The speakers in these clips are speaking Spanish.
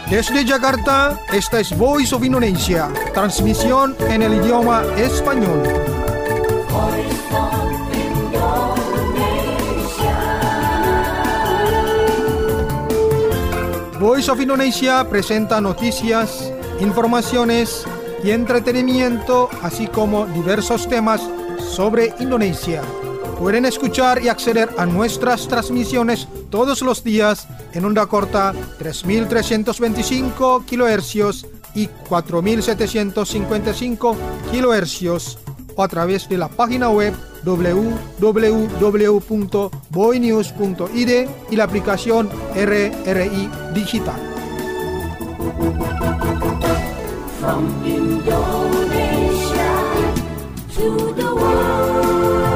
Desde Jakarta, esta es Voice of Indonesia, transmisión en el idioma español. Voice of Indonesia presenta noticias, informaciones y entretenimiento, así como diversos temas sobre Indonesia. Pueden escuchar y acceder a nuestras transmisiones todos los días en onda corta 3.325 kHz y 4.755 kHz o a través de la página web www.boinews.id y la aplicación RRI Digital. From Indonesia to the world.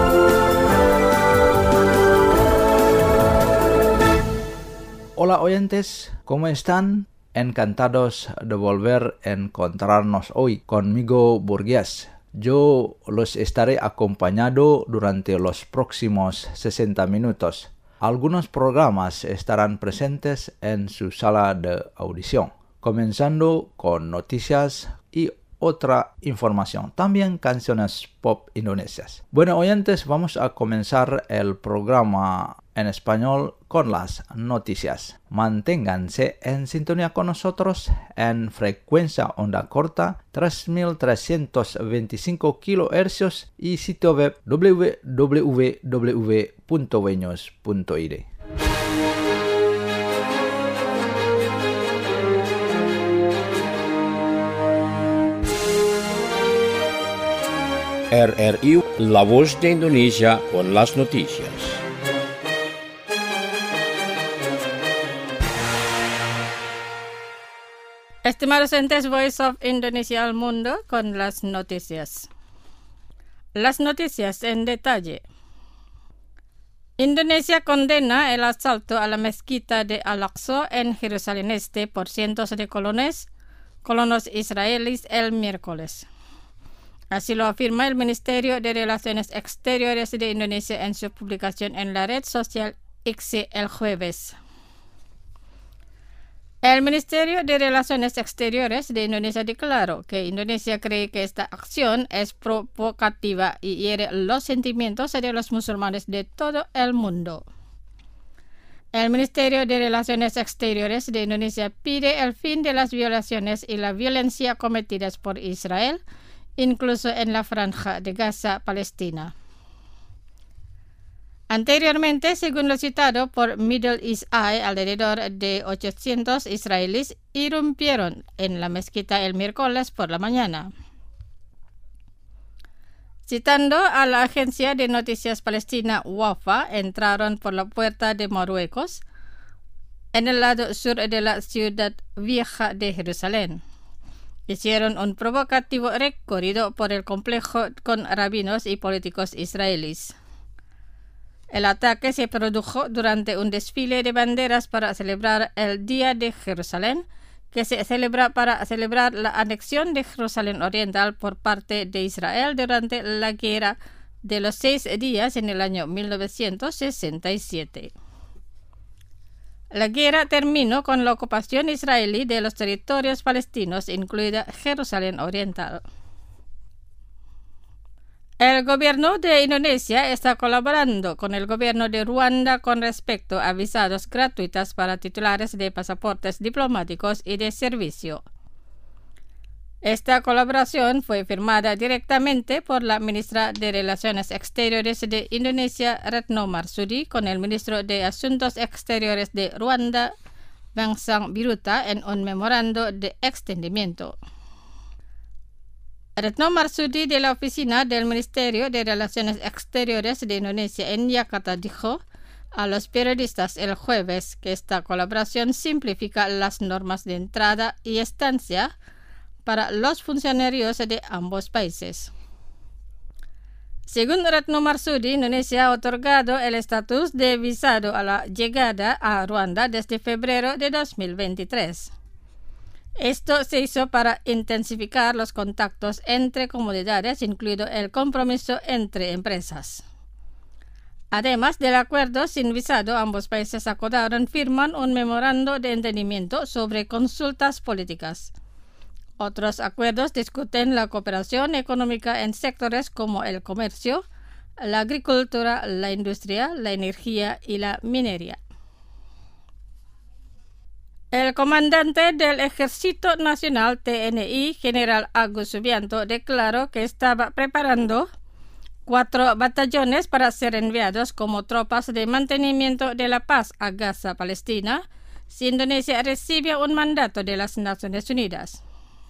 Hola oyentes, ¿cómo están? Encantados de volver a encontrarnos hoy conmigo, Burgués. Yo los estaré acompañando durante los próximos 60 minutos. Algunos programas estarán presentes en su sala de audición, comenzando con noticias y otra información, también canciones pop indonesias. Bueno, oyentes, vamos a comenzar el programa en español con las noticias. Manténganse en sintonía con nosotros en frecuencia onda corta 3.325 kHz y sitio web www.boinews.id. RRI, la voz de Indonesia con las noticias. Estimados oyentes, Voice of Indonesia al mundo con las noticias. Las noticias en detalle. Indonesia condena el asalto a la mezquita de Al-Aqsa en Jerusalén Este por cientos de colonos israelíes el miércoles. Así lo afirma el Ministerio de Relaciones Exteriores de Indonesia en su publicación en la red social X el jueves. El Ministerio de Relaciones Exteriores de Indonesia declaró que Indonesia cree que esta acción es provocativa y hiere los sentimientos de los musulmanes de todo el mundo. El Ministerio de Relaciones Exteriores de Indonesia pide el fin de las violaciones y la violencia cometidas por Israel, incluso en la franja de Gaza, Palestina. Anteriormente, según lo citado por Middle East Eye, alrededor de 800 israelíes irrumpieron en la mezquita el miércoles por la mañana. Citando a la agencia de noticias palestina WAFA, entraron por la puerta de Marruecos, en el lado sur de la ciudad vieja de Jerusalén. Hicieron un provocativo recorrido por el complejo con rabinos y políticos israelíes. El ataque se produjo durante un desfile de banderas para celebrar el Día de Jerusalén, que se celebra para celebrar la anexión de Jerusalén Oriental por parte de Israel durante la Guerra de los 6 días en el año 1967. La guerra terminó con la ocupación israelí de los territorios palestinos, incluida Jerusalén Oriental. El gobierno de Indonesia está colaborando con el gobierno de Ruanda con respecto a visados gratuitos para titulares de pasaportes diplomáticos y de servicio. Esta colaboración fue firmada directamente por la ministra de Relaciones Exteriores de Indonesia, Retno Marsudi, con el ministro de Asuntos Exteriores de Ruanda, Vincent Biruta, en un memorando de extendimiento. Retno Marsudi, de la oficina del Ministerio de Relaciones Exteriores de Indonesia en Yakarta, dijo a los periodistas el jueves que esta colaboración simplifica las normas de entrada y estancia para los funcionarios de ambos países. Según Retno Marsudi, Indonesia ha otorgado el estatus de visado a la llegada a Ruanda desde febrero de 2023. Esto se hizo para intensificar los contactos entre comunidades, incluido el compromiso entre empresas. Además del acuerdo sin visado, ambos países acordaron firmar un memorando de entendimiento sobre consultas políticas. Otros acuerdos discuten la cooperación económica en sectores como el comercio, la agricultura, la industria, la energía y la minería. El comandante del Ejército Nacional TNI, General Agus Subianto, declaró que estaba preparando 4 batallones para ser enviados como tropas de mantenimiento de la paz a Gaza, Palestina, si Indonesia recibe un mandato de las Naciones Unidas.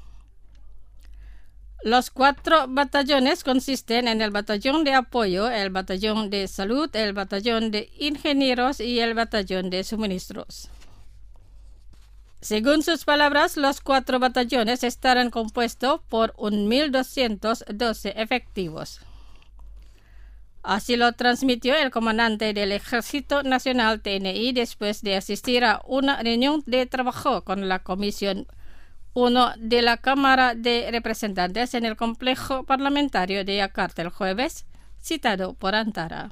Los 4 batallones consisten en el batallón de apoyo, el batallón de salud, el batallón de ingenieros y el batallón de suministros. Según sus palabras, los 4 batallones estarán compuestos por 1.212 efectivos. Así lo transmitió el comandante del Ejército Nacional TNI después de asistir a una reunión de trabajo con la Comisión 1 de la Cámara de Representantes en el complejo parlamentario de Yakarta el jueves, citado por Antara.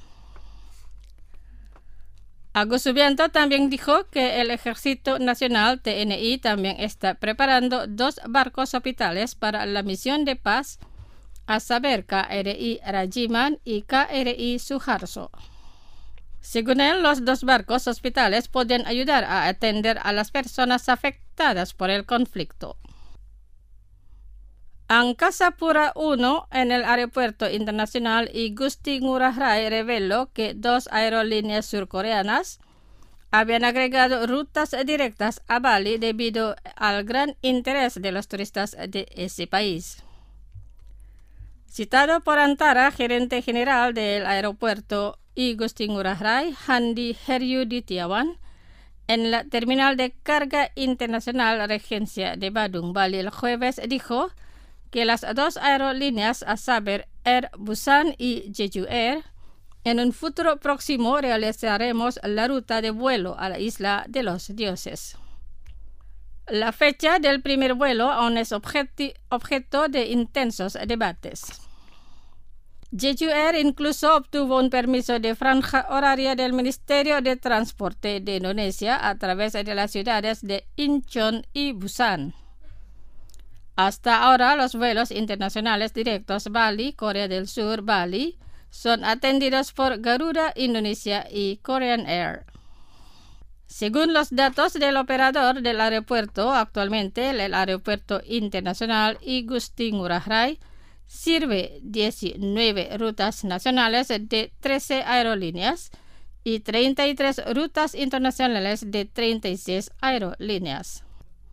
Agus Subianto también dijo que el Ejército Nacional TNI también está preparando 2 barcos hospitales para la misión de paz, a saber KRI Rajiman y KRI Suharto. Según él, los 2 barcos hospitales pueden ayudar a atender a las personas afectadas por el conflicto. Angkasa Pura 1 en el Aeropuerto Internacional Igusti Ngurah Rai reveló que 2 aerolíneas surcoreanas habían agregado rutas directas a Bali debido al gran interés de los turistas de ese país. Citado por Antara, gerente general del aeropuerto Igusti Ngurah Rai, Handi Heryudityawan, en la terminal de carga internacional Regencia de Badung, Bali, el jueves dijo que las 2 aerolíneas, a saber Air Busan y Jeju Air, en un futuro próximo realizaremos la ruta de vuelo a la isla de los dioses. La fecha del primer vuelo aún es objeto de intensos debates. Jeju Air incluso obtuvo un permiso de franja horaria del Ministerio de Transporte de Indonesia a través de las ciudades de Incheon y Busan. Hasta ahora, los vuelos internacionales directos Bali, Corea del Sur, Bali, son atendidos por Garuda Indonesia y Korean Air. Según los datos del operador del aeropuerto, actualmente el Aeropuerto Internacional Igusti Ngurah Rai sirve 19 rutas nacionales de 13 aerolíneas y 33 rutas internacionales de 36 aerolíneas.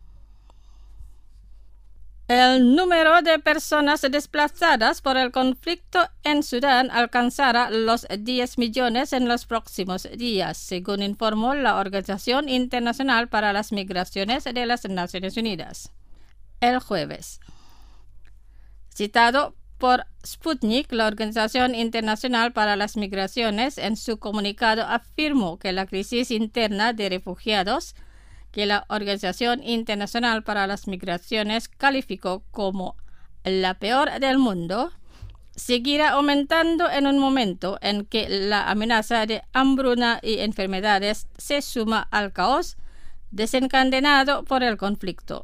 El número de personas desplazadas por el conflicto en Sudán alcanzará los 10 millones en los próximos días, según informó la Organización Internacional para las Migraciones de las Naciones Unidas el jueves. Citado por Sputnik, la Organización Internacional para las Migraciones en su comunicado afirmó que la crisis interna de refugiados que la Organización Internacional para las Migraciones calificó como la peor del mundo, seguirá aumentando en un momento en que la amenaza de hambruna y enfermedades se suma al caos desencadenado por el conflicto.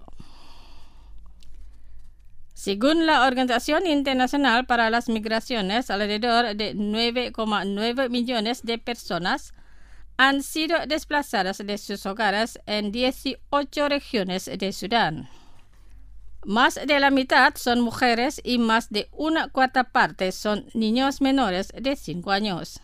Según la Organización Internacional para las Migraciones, alrededor de 9,9 millones de personas han sido desplazadas de sus hogares en 18 regiones de Sudán. Más de la mitad son mujeres y más de 1/4 parte son niños menores de 5 años.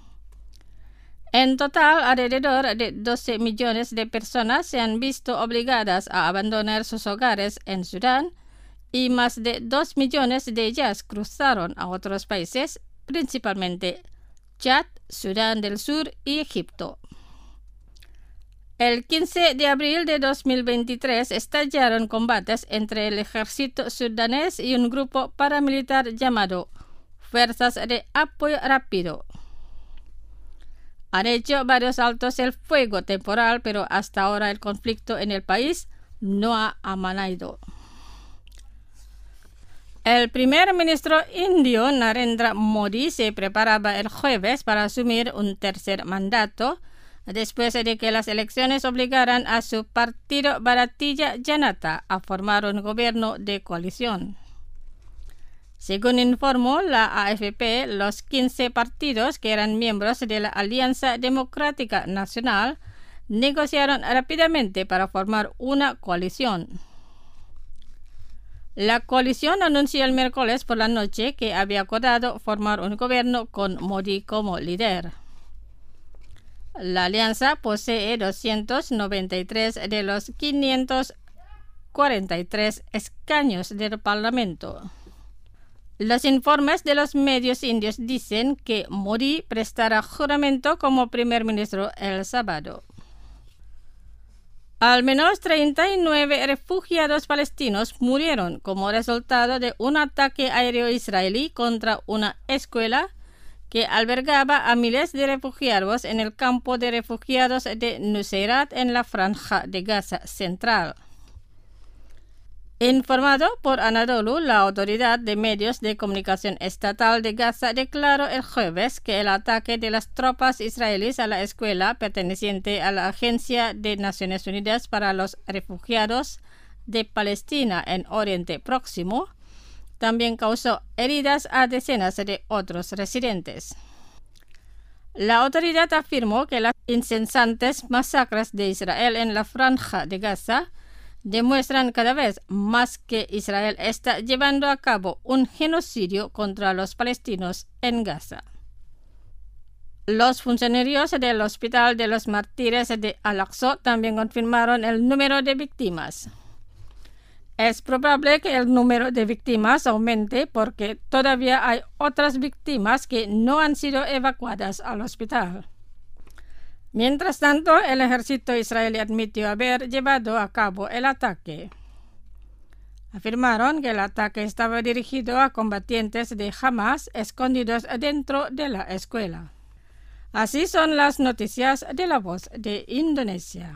En total, alrededor de 12 millones de personas se han visto obligadas a abandonar sus hogares en Sudán y más de 2 millones de ellas cruzaron a otros países, principalmente Chad, Sudán del Sur y Egipto. El 15 de abril de 2023 estallaron combates entre el ejército sudanés y un grupo paramilitar llamado Fuerzas de Apoyo Rápido. Han hecho varios altos el fuego temporal, pero hasta ahora el conflicto en el país no ha amanado. El primer ministro indio Narendra Modi se preparaba el jueves para asumir un tercer mandato después de que las elecciones obligaran a su partido Bharatiya Janata a formar un gobierno de coalición. Según informó la AFP, los 15 partidos que eran miembros de la Alianza Democrática Nacional negociaron rápidamente para formar una coalición. La coalición anunció el miércoles por la noche que había acordado formar un gobierno con Modi como líder. La alianza posee 293 de los 543 escaños del Parlamento. Los informes de los medios indios dicen que Modi prestará juramento como primer ministro el sábado. Al menos 39 refugiados palestinos murieron como resultado de un ataque aéreo israelí contra una escuela que albergaba a miles de refugiados en el campo de refugiados de Nuseirat en la Franja de Gaza Central. Informado por Anadolu, la autoridad de medios de comunicación estatal de Gaza declaró el jueves que el ataque de las tropas israelíes a la escuela perteneciente a la Agencia de Naciones Unidas para los Refugiados de Palestina en Oriente Próximo también causó heridas a decenas de otros residentes. La autoridad afirmó que las incesantes masacres de Israel en la Franja de Gaza demuestran cada vez más que Israel está llevando a cabo un genocidio contra los palestinos en Gaza. Los funcionarios del Hospital de los Mártires de Al-Aqsa también confirmaron el número de víctimas. Es probable que el número de víctimas aumente porque todavía hay otras víctimas que no han sido evacuadas al hospital. Mientras tanto, el ejército israelí admitió haber llevado a cabo el ataque. Afirmaron que el ataque estaba dirigido a combatientes de Hamas escondidos dentro de la escuela. Así son las noticias de La Voz de Indonesia.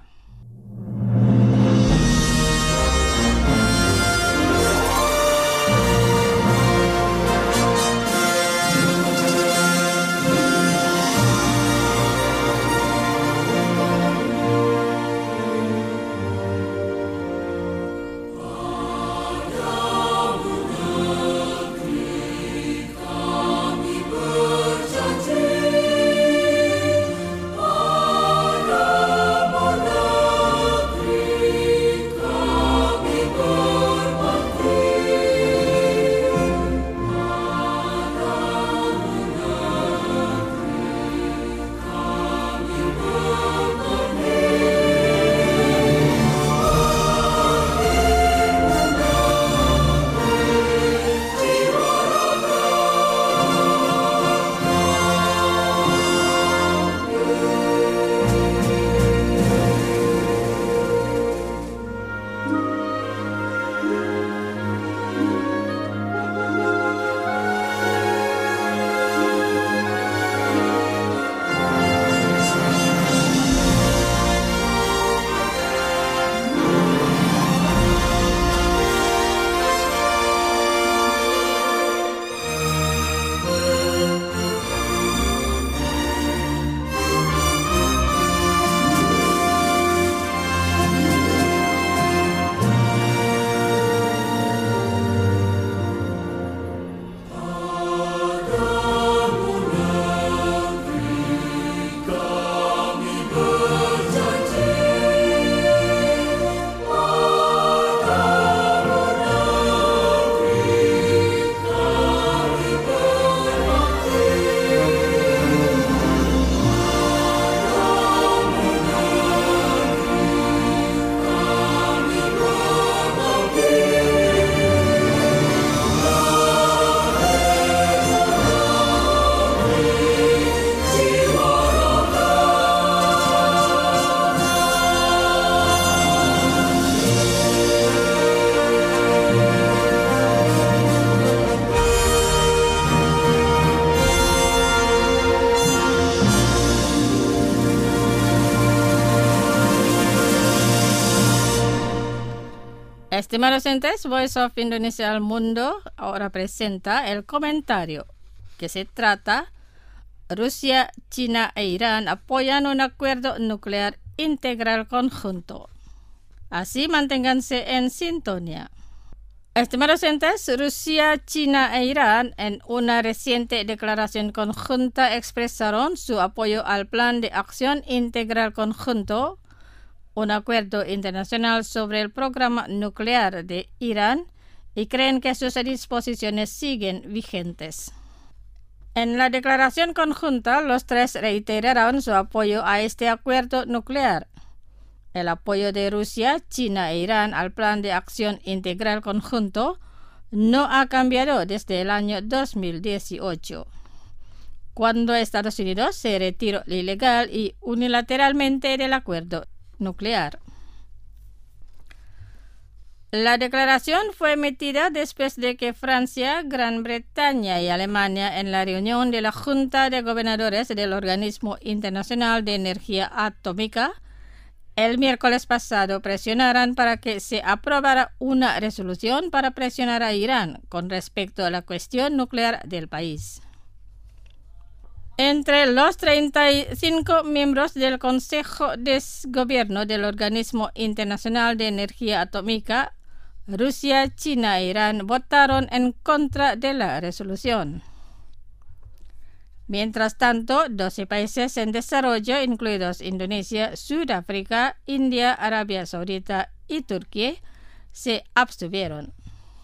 Estimados oyentes, Voice of Indonesia al Mundo ahora presenta el comentario que se trata Rusia, China e Irán apoyan un acuerdo nuclear integral conjunto. Así manténganse en sintonía. Estimados oyentes, Rusia, China e Irán en una reciente declaración conjunta expresaron su apoyo al Plan de Acción Integral Conjunto, un acuerdo internacional sobre el programa nuclear de Irán, y creen que sus disposiciones siguen vigentes. En la declaración conjunta, los tres reiteraron su apoyo a este acuerdo nuclear. El apoyo de Rusia, China e Irán al Plan de Acción Integral Conjunto no ha cambiado desde el año 2018, cuando Estados Unidos se retiró ilegal y unilateralmente del acuerdo nuclear. La declaración fue emitida después de que Francia, Gran Bretaña y Alemania, en la reunión de la Junta de Gobernadores del Organismo Internacional de Energía Atómica, el miércoles pasado presionaran para que se aprobara una resolución para presionar a Irán con respecto a la cuestión nuclear del país. Entre los 35 miembros del Consejo de Gobierno del Organismo Internacional de Energía Atómica, Rusia, China e Irán votaron en contra de la resolución. Mientras tanto, 12 países en desarrollo, incluidos Indonesia, Sudáfrica, India, Arabia Saudita y Turquía, se abstuvieron.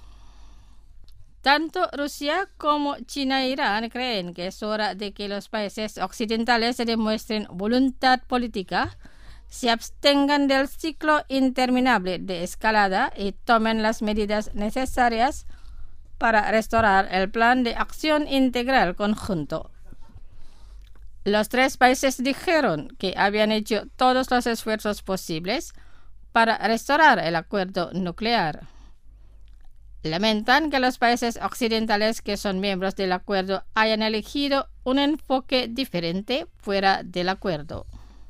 Tanto Rusia como China e Irán creen que es hora de que los países occidentales demuestren voluntad política, se abstengan del ciclo interminable de escalada y tomen las medidas necesarias para restaurar el Plan de Acción Integral Conjunto. Los tres países dijeron que habían hecho todos los esfuerzos posibles para restaurar el acuerdo nuclear. Lamentan que los países occidentales que son miembros del acuerdo hayan elegido un enfoque diferente fuera del acuerdo.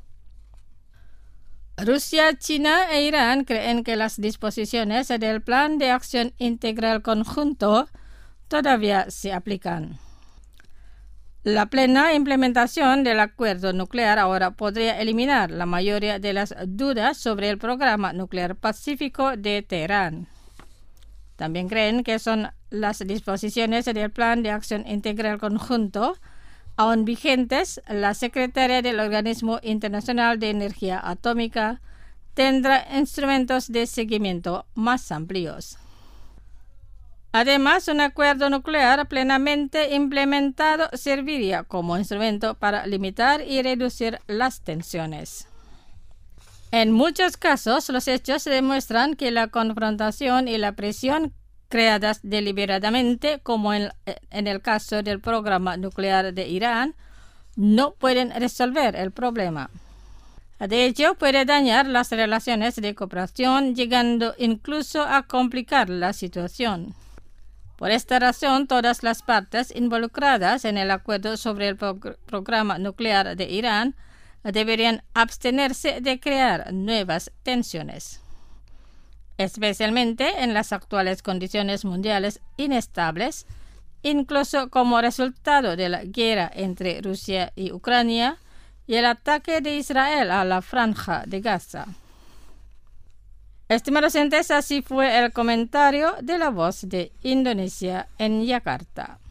Rusia, China e Irán creen que las disposiciones del Plan de Acción Integral Conjunto todavía se aplican. La plena implementación del acuerdo nuclear ahora podría eliminar la mayoría de las dudas sobre el programa nuclear pacífico de Teherán. También creen que son las disposiciones del Plan de Acción Integral Conjunto aún vigentes. La secretaria del Organismo Internacional de Energía Atómica tendrá instrumentos de seguimiento más amplios. Además, un acuerdo nuclear plenamente implementado serviría como instrumento para limitar y reducir las tensiones. En muchos casos, los hechos demuestran que la confrontación y la presión creadas deliberadamente, como en el caso del programa nuclear de Irán, no pueden resolver el problema. De hecho, puede dañar las relaciones de cooperación, llegando incluso a complicar la situación. Por esta razón, todas las partes involucradas en el acuerdo sobre el programa nuclear de Irán deberían abstenerse de crear nuevas tensiones, especialmente en las actuales condiciones mundiales inestables, incluso como resultado de la guerra entre Rusia y Ucrania y el ataque de Israel a la Franja de Gaza. Estimados oyentes, así fue el comentario de la Voz de Indonesia en Yakarta.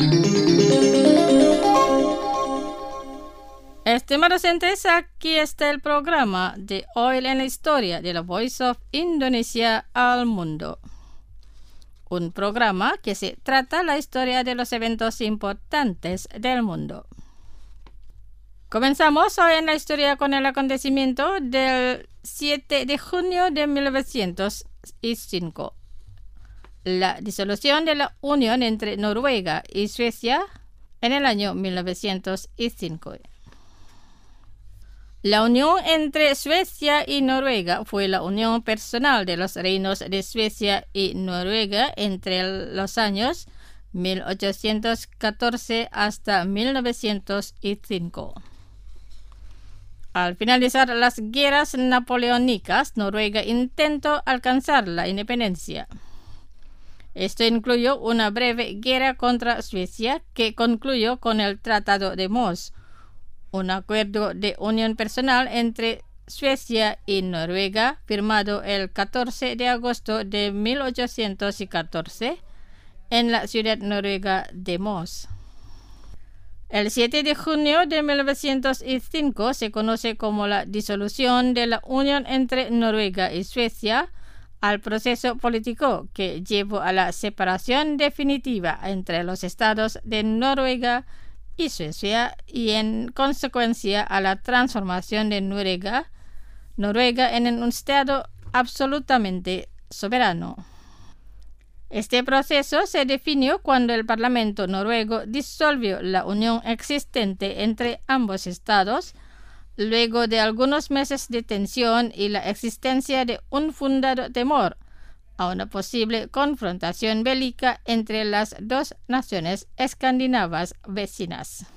Estimados oyentes, aquí está el programa de Hoy en la Historia de la Voice of Indonesia al Mundo. Un programa que se trata la historia de los eventos importantes del mundo. Comenzamos hoy en la historia con el acontecimiento del 7 de junio de 1905. La disolución de la unión entre Noruega y Suecia en el año 1905. La unión entre Suecia y Noruega fue la unión personal de los reinos de Suecia y Noruega entre los años 1814 hasta 1905. Al finalizar las guerras napoleónicas, Noruega intentó alcanzar la independencia. Esto incluyó una breve guerra contra Suecia que concluyó con el Tratado de Moss, un acuerdo de unión personal entre Suecia y Noruega firmado el 14 de agosto de 1814 en la ciudad noruega de Moss. El 7 de junio de 1905 se conoce como la disolución de la unión entre Noruega y Suecia al proceso político que llevó a la separación definitiva entre los estados de Noruega y Suecia y en consecuencia a la transformación de Noruega en un estado absolutamente soberano. Este proceso se definió cuando el Parlamento noruego disolvió la unión existente entre ambos estados, luego de algunos meses de tensión y la existencia de un fundado temor a una posible confrontación bélica entre las dos naciones escandinavas vecinas.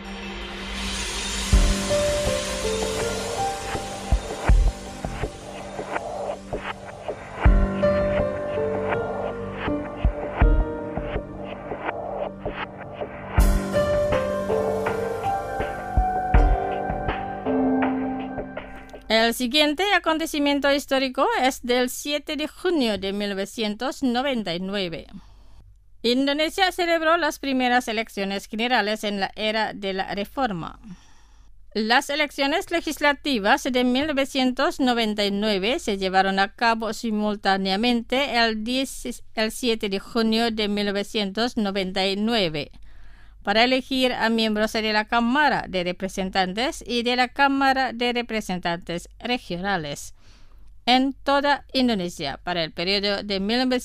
El siguiente acontecimiento histórico es del 7 de junio de 1999. Indonesia celebró las primeras elecciones generales en la era de la Reforma. Las elecciones legislativas de 1999 se llevaron a cabo simultáneamente el 7 de junio de 1999. Para elegir a miembros de la Cámara de Representantes y de la Cámara de Representantes regionales en toda Indonesia para el periodo de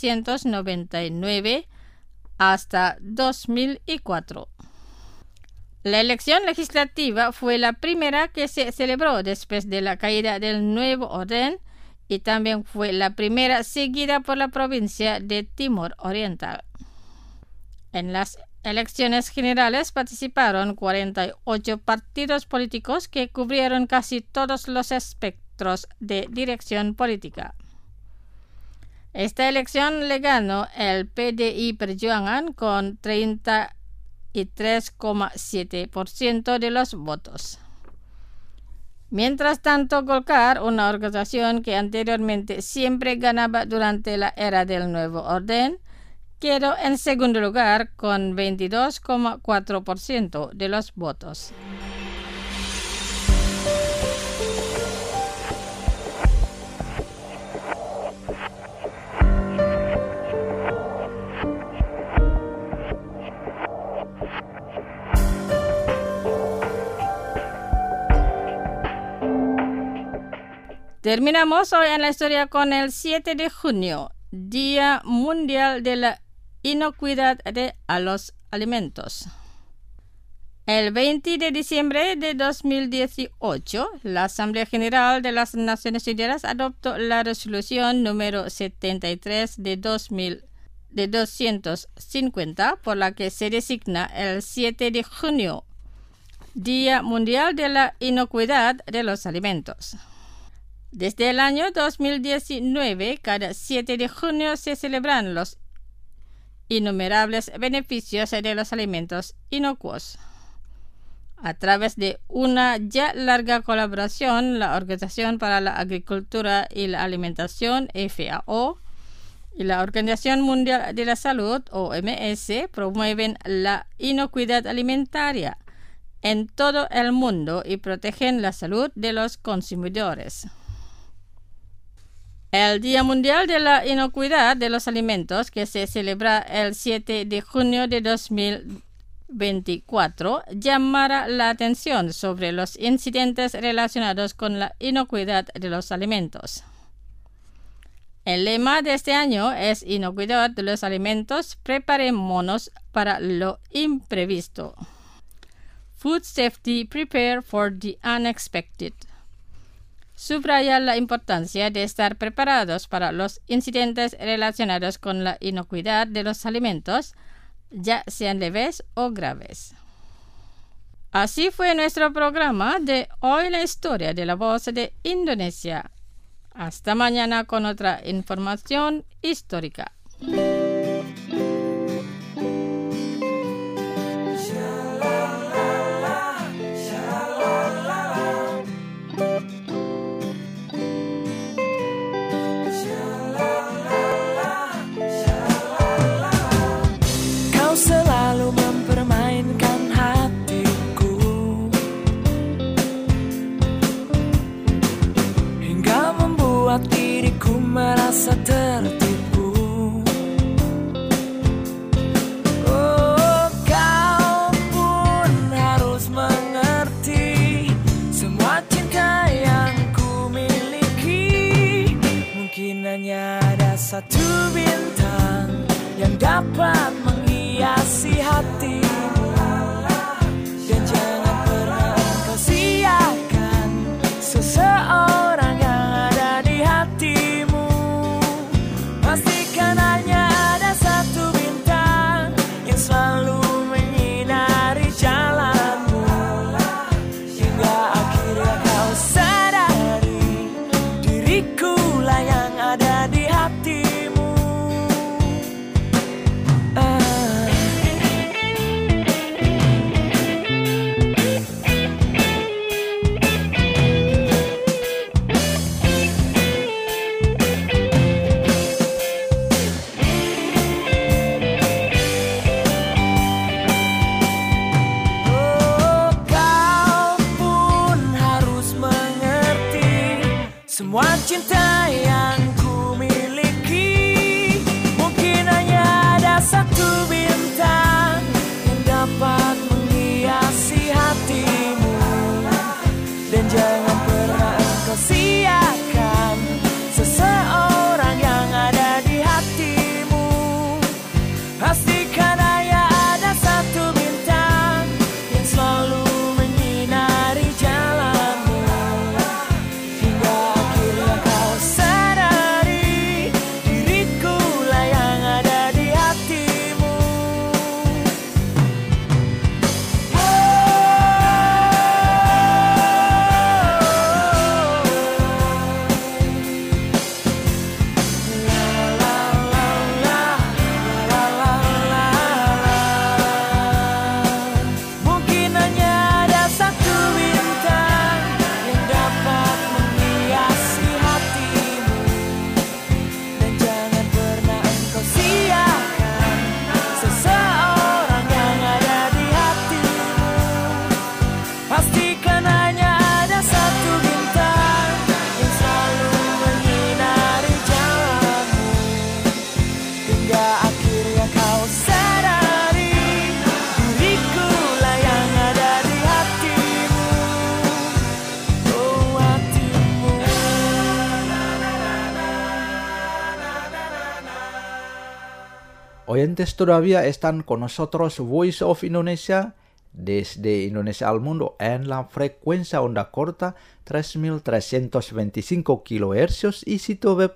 1999 hasta 2004. La elección legislativa fue la primera que se celebró después de la caída del nuevo orden y también fue la primera seguida por la provincia de Timor Oriental. En las elecciones generales participaron 48 partidos políticos que cubrieron casi todos los espectros de dirección política. Esta elección le ganó el PDI Perjuangan con 33,7% de los votos. Mientras tanto, Golkar, una organización que anteriormente siempre ganaba durante la era del nuevo orden, quedó en segundo lugar con 22,4% de los votos. Terminamos hoy en la historia con el 7 de junio, Día Mundial de la Inocuidad a los alimentos. El 20 de diciembre de 2018, la Asamblea General de las Naciones Unidas adoptó la resolución número 73 de 250, por la que se designa el 7 de junio, Día Mundial de la Inocuidad de los Alimentos. Desde el año 2019, cada 7 de junio se celebran los innumerables beneficios de los alimentos inocuos. A través de una ya larga colaboración, la Organización para la Agricultura y la Alimentación, FAO, y la Organización Mundial de la Salud, OMS, promueven la inocuidad alimentaria en todo el mundo y protegen la salud de los consumidores. El Día Mundial de la Inocuidad de los Alimentos, que se celebra el 7 de junio de 2024, llamará la atención sobre los incidentes relacionados con la inocuidad de los alimentos. El lema de este año es Inocuidad de los alimentos, preparémonos para lo imprevisto. Food Safety, Prepare for the Unexpected. Subraya la importancia de estar preparados para los incidentes relacionados con la inocuidad de los alimentos, ya sean leves o graves. Así fue nuestro programa de Hoy la Historia de la Voz de Indonesia. Hasta mañana con otra información histórica. Kau selalu mempermainkan hatiku hingga membuat diriku merasa tertipu. Oh, kau pun harus mengerti semua cinta yang ku miliki mungkin hanya ada satu bintang yang dapat menghiasi hatimu. Dan jangan pernah engkau siakan seseorang yang ada di hatimu. Pastikan hanya ada satu bintang yang selalu menyinari jalanmu hingga akhirnya kau sadari dirikulah yang ada di hatimu. Semua cinta yang ku miliki mungkin hanya ada satu bintang yang dapat menghiasi hatimu. Dan jangan pernah engkau siakan seseorang yang ada di hatimu. Pastikan hanya ada satu bintang yang selalu menyinari jalanmu hingga akhirnya kau sadari dirikulah yang ada di hatimu. Mungkin hanya ada satu bintang yang dapat menghiasi hatimu. Dan jangan pernah engkau siakan seseorang yang ada di hatimu. Pastikan hanya ada satu bintang yang selalu menyinari jalanmu hingga akhirnya kau sadari dirikulah yang ada di hatimu. Oh, hatimu. Oyentes todavía están con nosotros Voice of Indonesia desde Indonesia al mundo en la frecuencia onda corta 3325 kHz y sitio web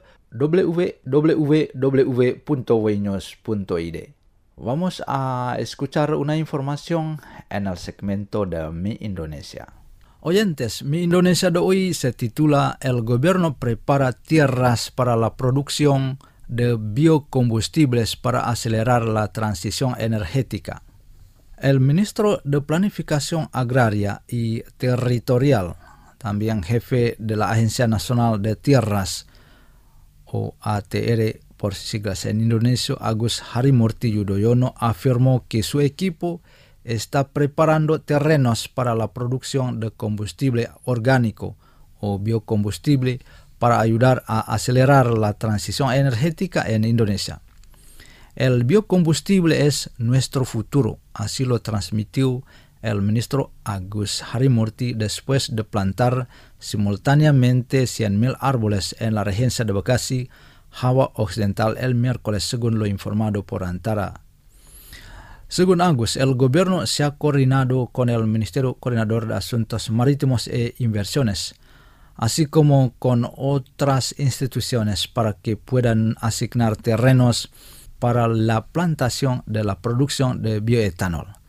www.wnews.id. Vamos a escuchar una información en el segmento de Mi Indonesia. Oyentes, Mi Indonesia de hoy se titula El gobierno prepara tierras para la producción de biocombustibles para acelerar la transición energética. El ministro de Planificación Agraria y Territorial, también jefe de la Agencia Nacional de Tierras, o ATR por siglas en indonesio, Agus Harimurti Yudhoyono, afirmó que su equipo está preparando terrenos para la producción de combustible orgánico o biocombustible para ayudar a acelerar la transición energética en Indonesia. El biocombustible es nuestro futuro, así lo transmitió el ministro Agus Harimurti después de plantar simultáneamente 100.000 árboles en la regencia de Bekasi, Java Occidental el miércoles, según lo informado por Antara. Según Agus, el gobierno se ha coordinado con el Ministerio Coordinador de Asuntos Marítimos e Inversiones, así como con otras instituciones para que puedan asignar terrenos para la plantación de la producción de bioetanol.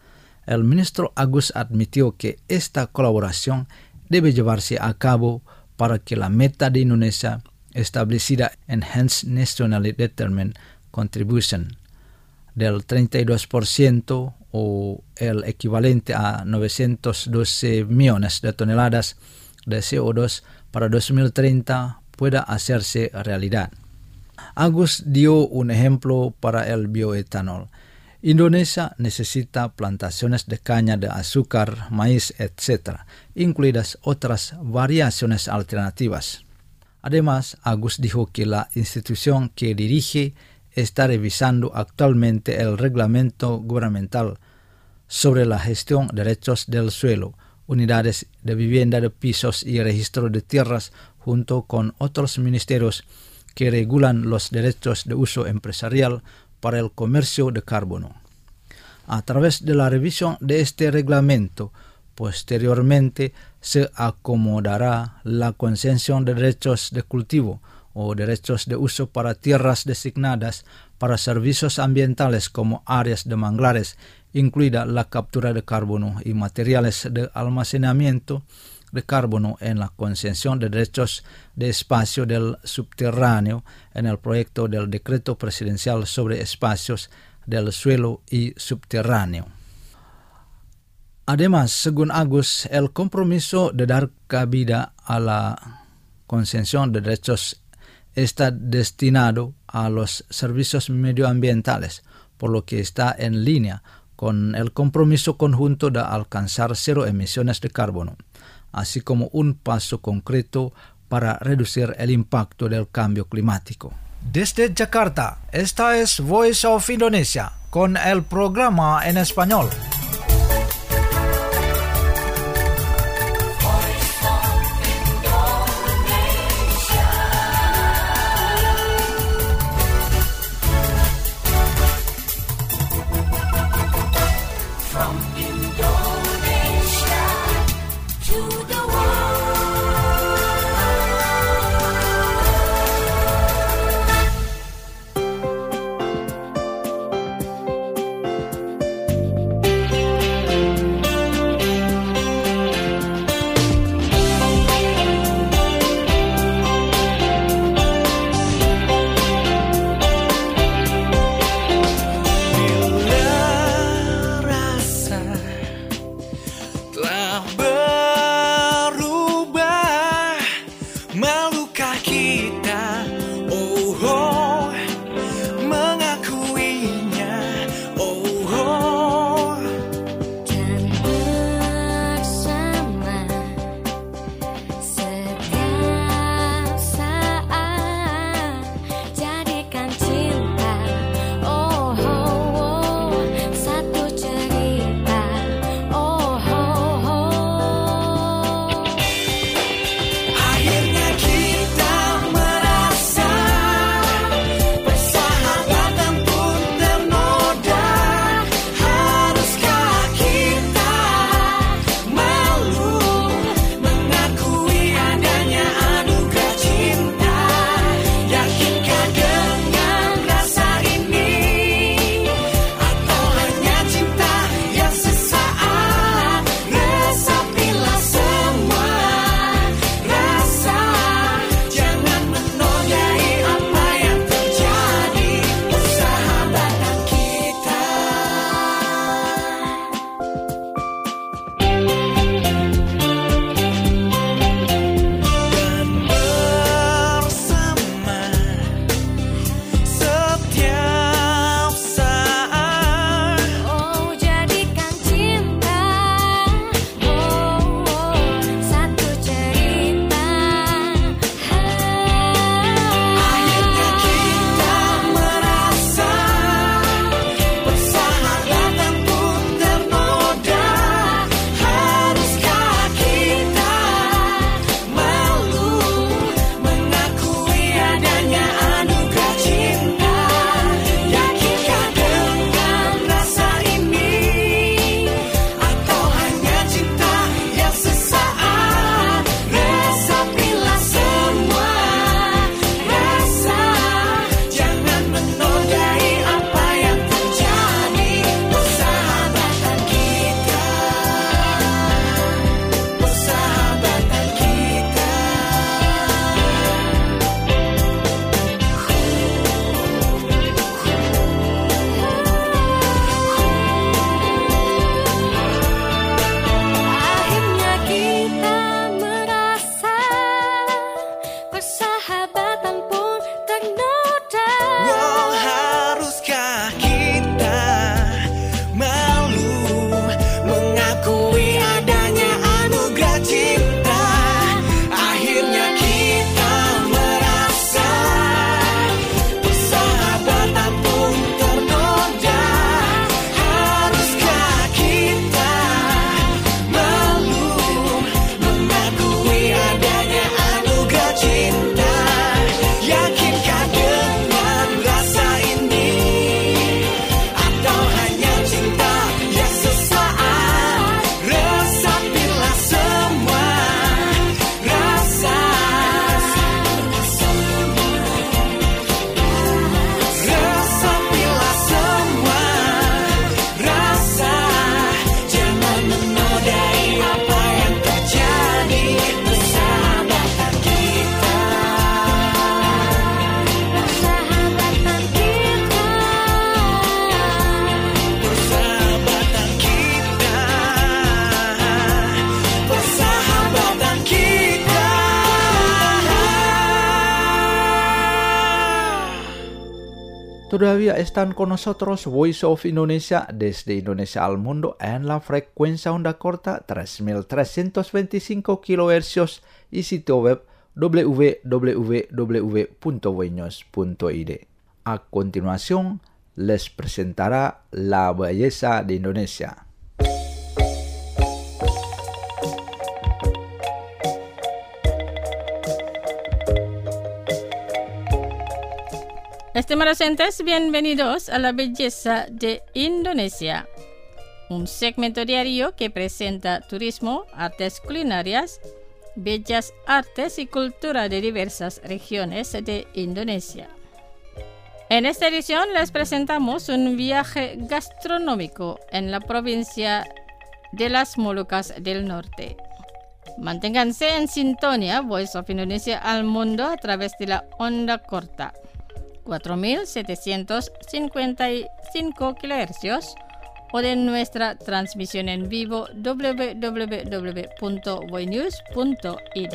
el ministro Agus admitió que esta colaboración debe llevarse a cabo para que la meta de Indonesia establecida en Enhanced Nationally Determined Contribution del 32% o el equivalente a 912 millones de toneladas de CO2 para 2030 pueda hacerse realidad. Agus dio un ejemplo para el bioetanol. Indonesia necesita plantaciones de caña de azúcar, maíz, etc., incluidas otras variaciones alternativas. Además, Agus dijo que la institución que dirige está revisando actualmente el reglamento gubernamental sobre la gestión de derechos del suelo, unidades de vivienda de pisos y registro de tierras, junto con otros ministerios que regulan los derechos de uso empresarial para el comercio de carbono. A través de la revisión de este reglamento, posteriormente se acomodará la concesión de derechos de cultivo o derechos de uso para tierras designadas para servicios ambientales como áreas de manglares, incluida la captura de carbono y materiales de almacenamiento de carbono en la concesión de derechos de espacio del subterráneo en el proyecto del decreto presidencial sobre espacios del suelo y subterráneo. Además, según Agus, el compromiso de dar cabida a la concesión de derechos está destinado a los servicios medioambientales, por lo que está en línea con el compromiso conjunto de alcanzar cero emisiones de carbono, así como un paso concreto para reducir el impacto del cambio climático. Desde Jakarta, esta es Voice of Indonesia con el programa en español. Todavía están con nosotros Voice of Indonesia desde Indonesia al mundo en la frecuencia onda corta 3325 kHz y sitio web www.voinews.id. A continuación, les presentará la belleza de Indonesia. Estimados oyentes, bienvenidos a la belleza de Indonesia, un segmento diario que presenta turismo, artes culinarias, bellas artes y cultura de diversas regiones de Indonesia. En esta edición les presentamos un viaje gastronómico en la provincia de las Molucas del Norte. Manténganse en sintonía Voice of Indonesia al mundo a través de la onda corta 4755 kHz o de nuestra transmisión en vivo www.voinews.id.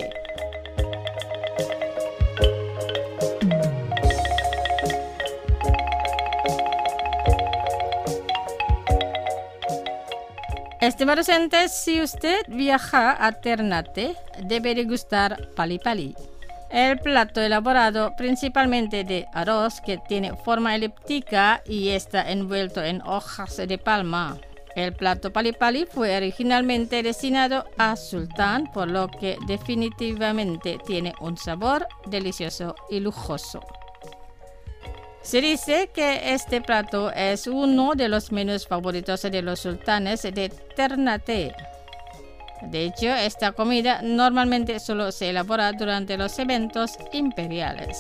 Estimados oyentes, si usted viaja a Ternate, debe degustar pali-pali. El plato elaborado principalmente de arroz que tiene forma elíptica y está envuelto en hojas de palma. El plato pali-pali fue originalmente destinado a sultán, por lo que definitivamente tiene un sabor delicioso y lujoso. Se dice que este plato es uno de los menús favoritos de los sultanes de Ternate. De hecho, esta comida normalmente solo se elabora durante los eventos imperiales.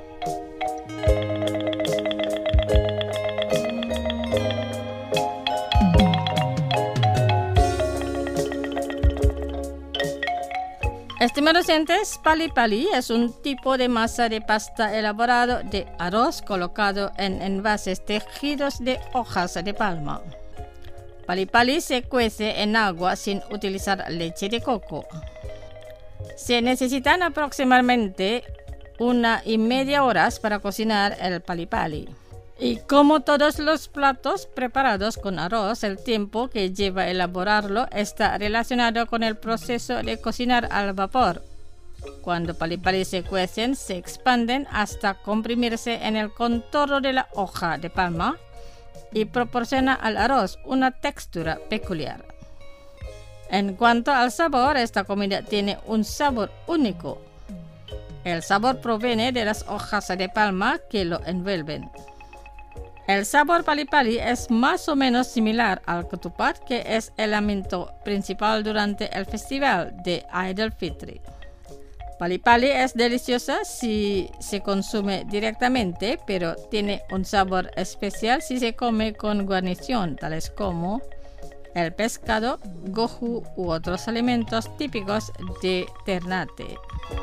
Estimados oyentes, pali-pali es un tipo de masa de pasta elaborado de arroz colocado en envases tejidos de hojas de palma. Pali-pali se cuece en agua sin utilizar leche de coco. Se necesitan aproximadamente 1,5 horas para cocinar el pali-pali. Y como todos los platos preparados con arroz, el tiempo que lleva elaborarlo está relacionado con el proceso de cocinar al vapor. Cuando pali-pali se cuecen, se expanden hasta comprimirse en el contorno de la hoja de palma y proporciona al arroz una textura peculiar. En cuanto al sabor, esta comida tiene un sabor único. El sabor proviene de las hojas de palma que lo envuelven. El sabor pali-pali es más o menos similar al ketupat, que es el alimento principal durante el festival de Aidilfitri. Pali-pali es deliciosa si se consume directamente, pero tiene un sabor especial si se come con guarnición, tales como el pescado, goju u otros alimentos típicos de Ternate.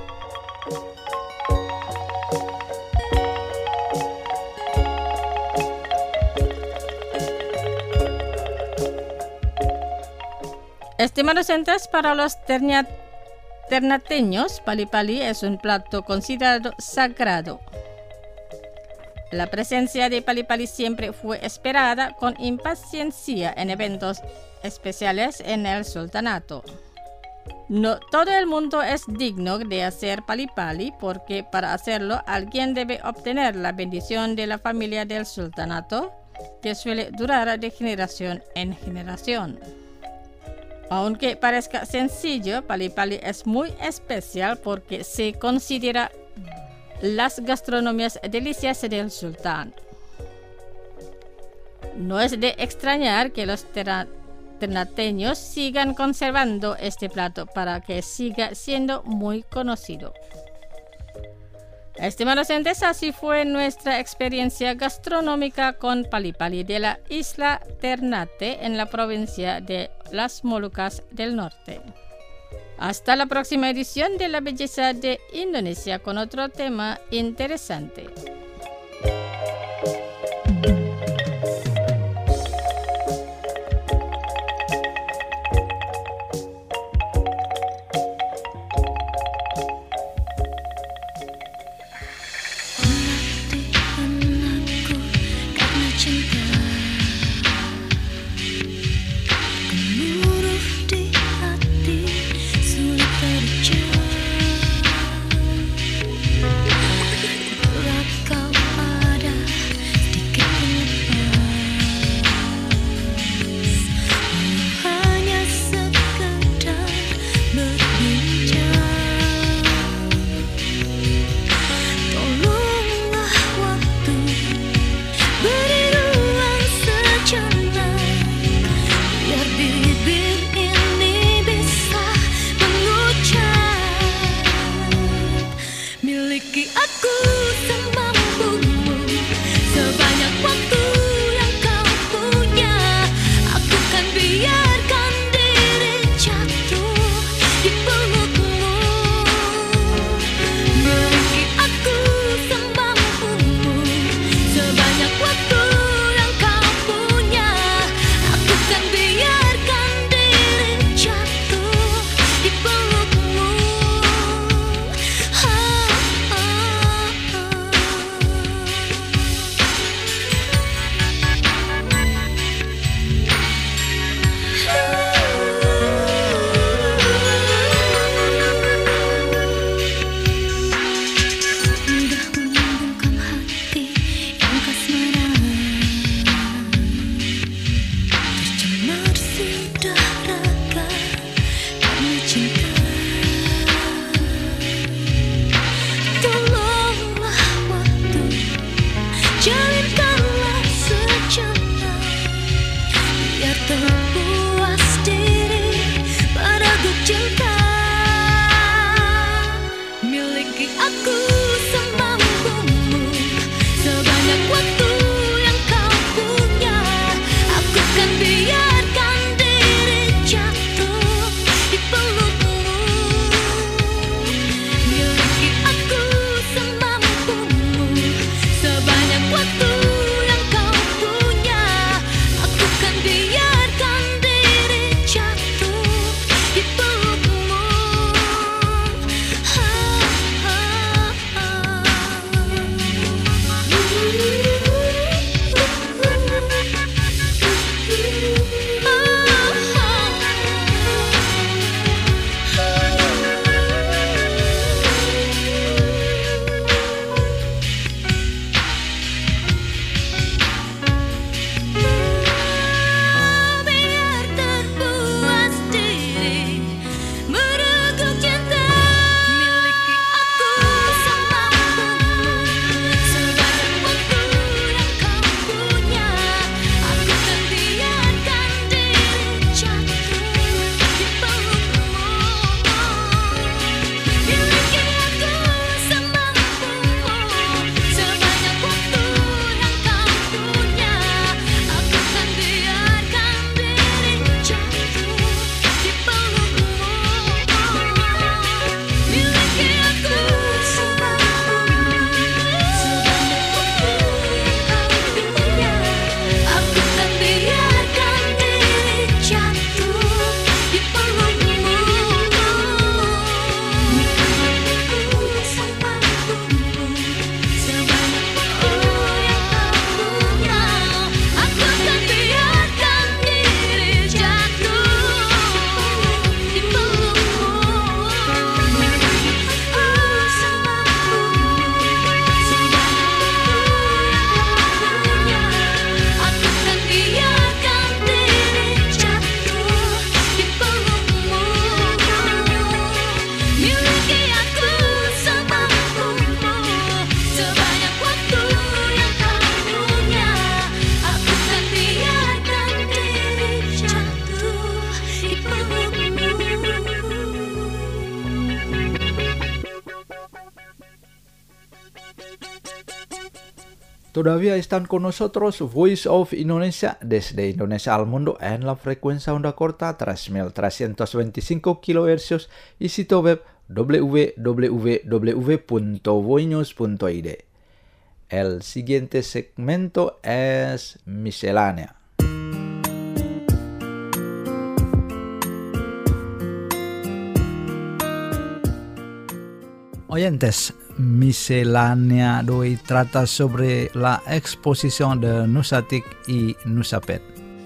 Estimados oyentes, para los ternateños, pali-pali es un plato considerado sagrado. La presencia de pali-pali siempre fue esperada con impaciencia en eventos especiales en el sultanato. No todo el mundo es digno de hacer pali-pali, porque para hacerlo alguien debe obtener la bendición de la familia del sultanato, que suele durar de generación en generación. Aunque parezca sencillo, pali-pali es muy especial porque se considera las gastronomías delicias del sultán. No es de extrañar que los ternateños sigan conservando este plato para que siga siendo muy conocido. Estimados oyentes, así fue nuestra experiencia gastronómica con pali-pali de la isla Ternate en la provincia de las Molucas del Norte. Hasta la próxima edición de La Belleza de Indonesia con otro tema interesante. Todavía están con nosotros Voice of Indonesia desde Indonesia al mundo en la frecuencia onda corta 3.325 kHz y sitio web www.voinews.id. El siguiente segmento es miscelánea. Oyentes, miscelánea de hoy trata sobre la exposición de Nusatik y Nusapet.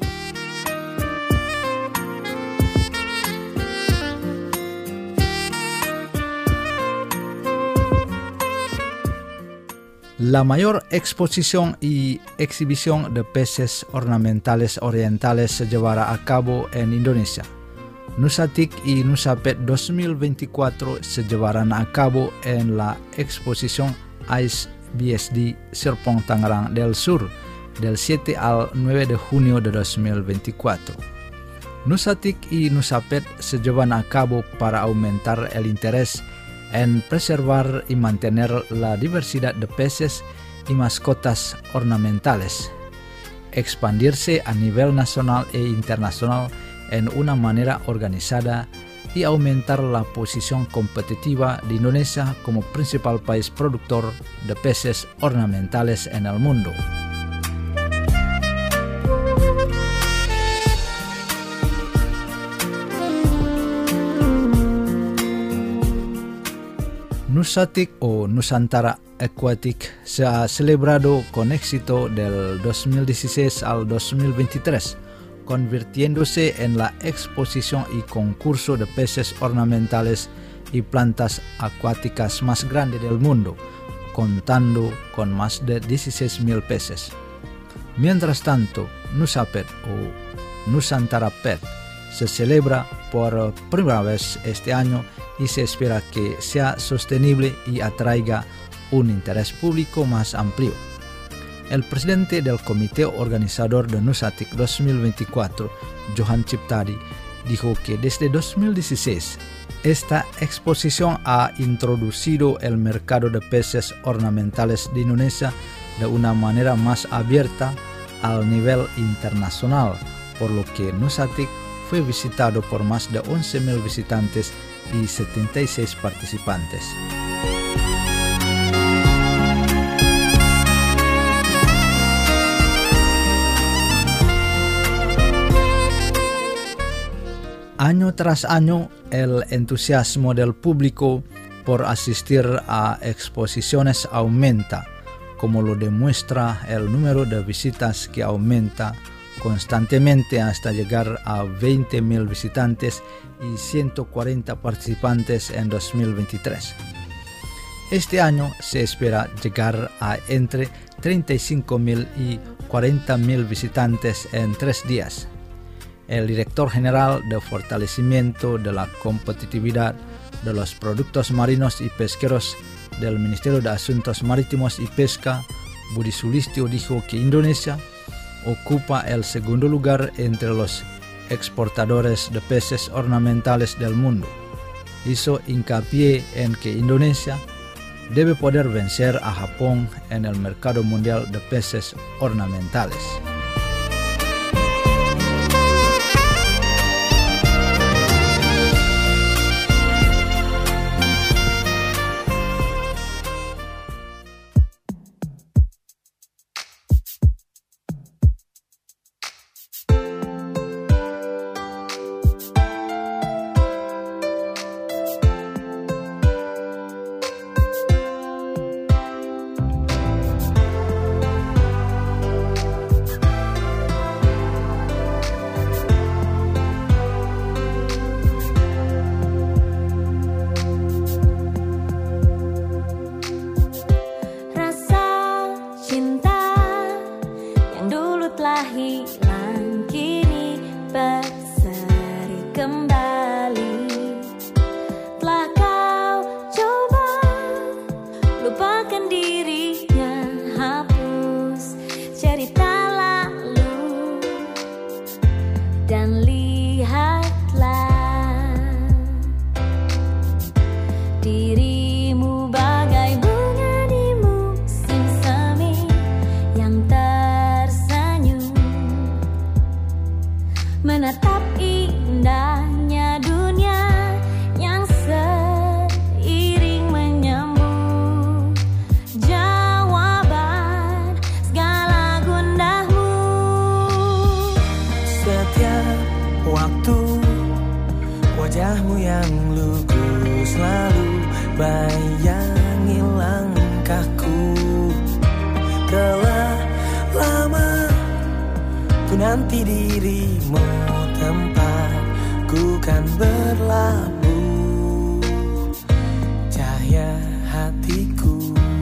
La mayor exposición y exhibición de peces ornamentales orientales se llevará a cabo en Indonesia. Nusatik y Nusapet 2024 se llevarán a cabo en la exposición ICE BSD Serpong Tangerang del Sur del 7 al 9 de junio de 2024. Nusatik y Nusapet se llevan a cabo para aumentar el interés en preservar y mantener la diversidad de peces y mascotas ornamentales, expandirse a nivel nacional e internacional en una manera organizada y aumentar la posición competitiva de Indonesia como principal país productor de peces ornamentales en el mundo. Nusatik o Nusantara Aquatic se ha celebrado con éxito del 2016 al 2023, convirtiéndose en la exposición y concurso de peces ornamentales y plantas acuáticas más grande del mundo, contando con más de 16.000 peces. Mientras tanto, Nusapet o Nusantara Pet se celebra por primera vez este año y se espera que sea sostenible y atraiga un interés público más amplio. El presidente del comité organizador de Nusatik 2024, Johan Ciptadi, dijo que desde 2016 esta exposición ha introducido el mercado de peces ornamentales de Indonesia de una manera más abierta al nivel internacional, por lo que Nusatik fue visitado por más de 11.000 visitantes y 76 participantes. Año tras año, el entusiasmo del público por asistir a exposiciones aumenta, como lo demuestra el número de visitas que aumenta constantemente hasta llegar a 20.000 visitantes y 140 participantes en 2023. Este año se espera llegar a entre 35.000 y 40.000 visitantes en 3 días. El director general de fortalecimiento de la competitividad de los productos marinos y pesqueros del Ministerio de Asuntos Marítimos y Pesca, Budi Sulistyo, dijo que Indonesia ocupa el segundo lugar entre los exportadores de peces ornamentales del mundo. Hizo hincapié en que Indonesia debe poder vencer a Japón en el mercado mundial de peces ornamentales. Wajahmu yang lugu selalu bayangi langkahku. Telah lama ku nanti dirimu, tempat ku kan berlabuh, cahaya hatiku.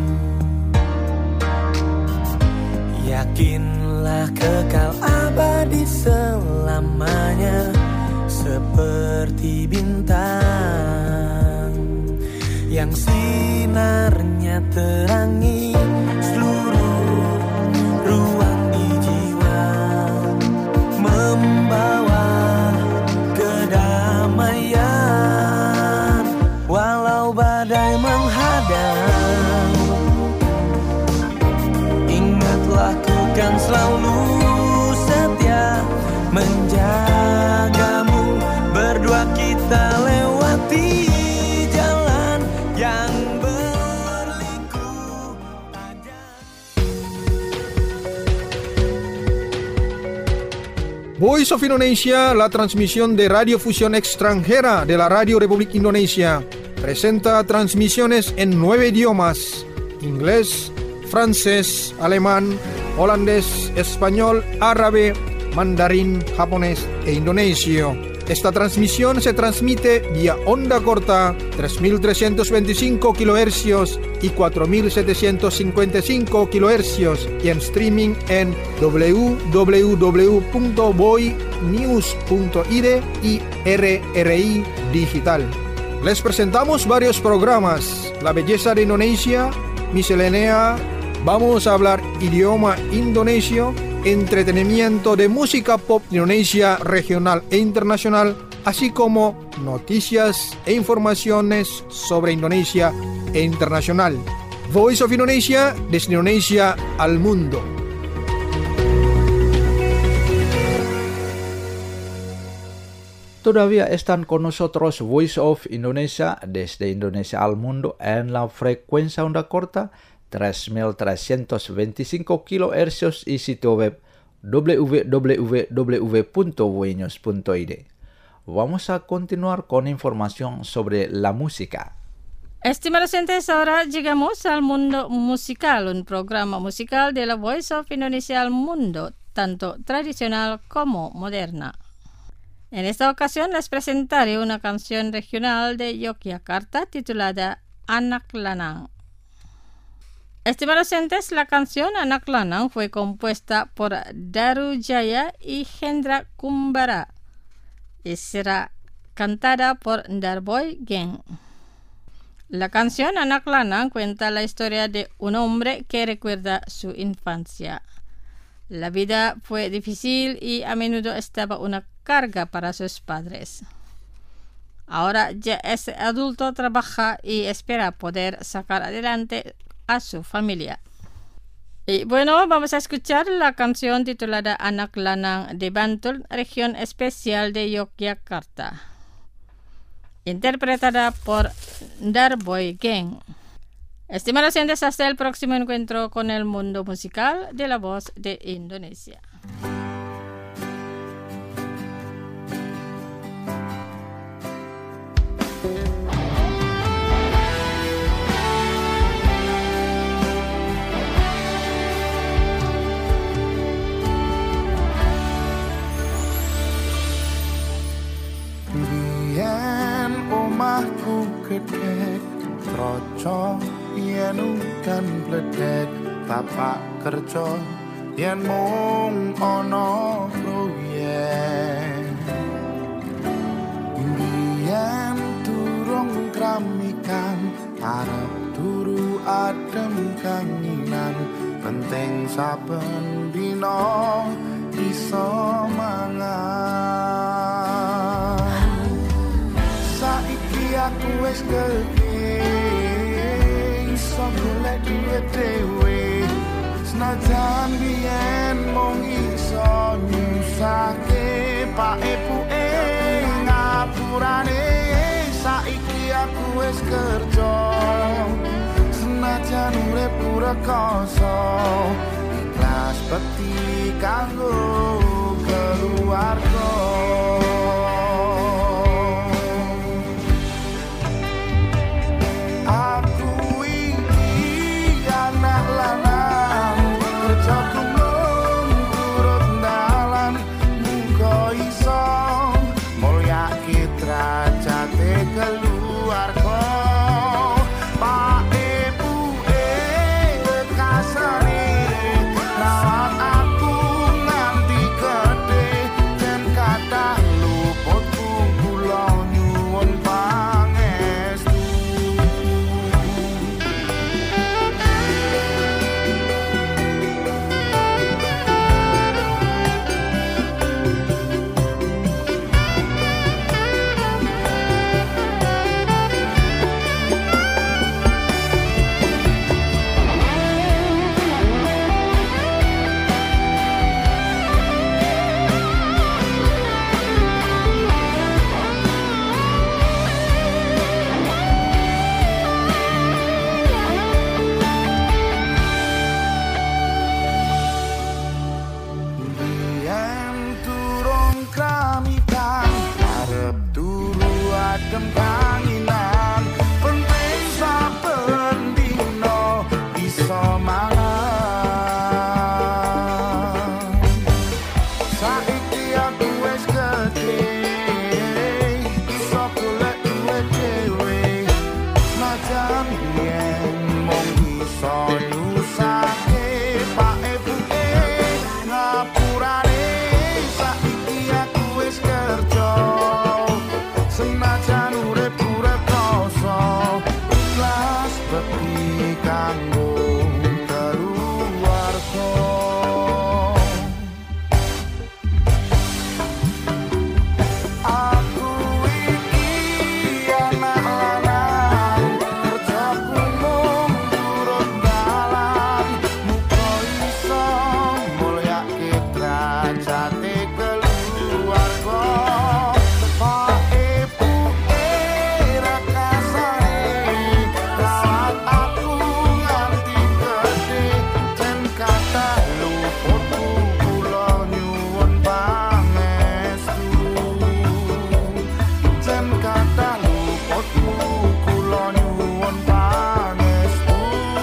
Yakinlah kekal abadi selamanya, seperti bintang yang sinarnya terangi seluruh ruang di jiwa, membawa kedamaian walau badai menghadang. Ingatlah ku kan selalu setia menjagamu, berdua kita lewati jalan yang berliku tajam. Voice of Indonesia, la transmisión de radiofusión extranjera de la Radio Republik Indonesia, presenta transmisiones en 9 idiomas: inglés, francés, alemán, holandés, español, árabe, mandarín, japonés e indonesio. Esta transmisión se transmite vía onda corta 3.325 kHz y 4.755 kHz y en streaming en www.boynews.id y RRI Digital. Les presentamos varios programas: La belleza de Indonesia, Miscelánea, vamos a hablar idioma indonesio, entretenimiento de música pop Indonesia regional e internacional, así como noticias e informaciones sobre Indonesia e internacional. Voice of Indonesia, desde Indonesia al mundo. Todavía están con nosotros Voice of Indonesia desde Indonesia al mundo en la frecuencia onda corta 3.325 kHz y sitio web www.voinews.id. Vamos a continuar con información sobre la música. Estimados oyentes, ahora llegamos al mundo musical, un programa musical de la Voice of Indonesia al mundo, tanto tradicional como moderna. En esta ocasión les presentaré una canción regional de Yogyakarta titulada Anak Lanang. Estimados oyentes, la canción Anak Lanang fue compuesta por Daru Jaya y Hendra Kumbara y será cantada por Darboy Gang. La canción Anak Lanang cuenta la historia de un hombre que recuerda su infancia. La vida fue difícil y a menudo estaba una carga para sus padres. Ahora ya es adulto, trabaja y espera poder sacar adelante a su familia. Y bueno, vamos a escuchar la canción titulada Anak Lanang de Bantul, región especial de Yogyakarta, interpretada por Darboy Gang. Estimados oyentes, hasta el próximo encuentro con el mundo musical de la voz de Indonesia. Omahku gedhe troco yen udan bledek, tapak kerja yen mung ana proyek. Biyen durung kramikan arep turu adem kanginan, penting saben dina iso mangan. Saiki aku wis gedhe, iso golek duit dhewe, senajan biyen mung iso nyusahke pak epuke ngapurane. Saiki aku wis kerja, senajan urip rekoso, ikhlas bekti kanggo keluarga. adem kanginan penting saben dino iso mangan. Saiki aku wis gedhe iso golek duit dhewe najan yen mung iso nyusake pak ibuke ngapurane. Saiki aku wis kerja senajan urip rekoso ikhlas bekti kanggo keluarga. Aku iki anak lanang kerjaku mung turut dalan muga iso mulyake derajate keluarga. Pak ibuke ra kasane rawat aku nganti gedhe jen kathah luputku kula nyuwun pangestu. Jen kathah luputku kula nyuwun pangestu.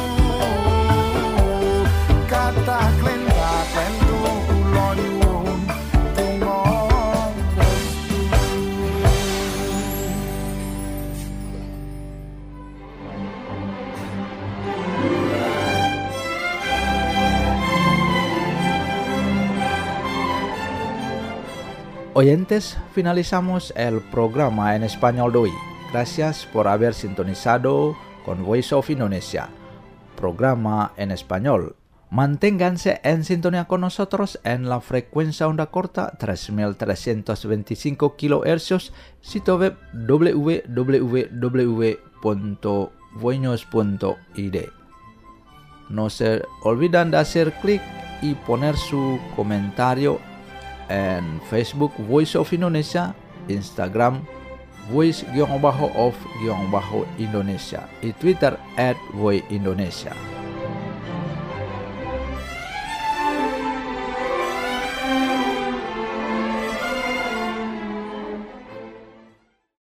Kathah klendak-klendu kula nyuwun donga restu. Oyentes, finalizamos el programa en español de hoy. Gracias por haber sintonizado con Voice of Indonesia, programa en español. Manténganse en sintonía con nosotros en la frecuencia onda corta 3325 kHz, sitio web www.voinos.id. No se olviden de hacer clic y poner su comentario en Facebook Voice of Indonesia, Instagram Voice_of_Indonesia y Twitter @voiceindonesia.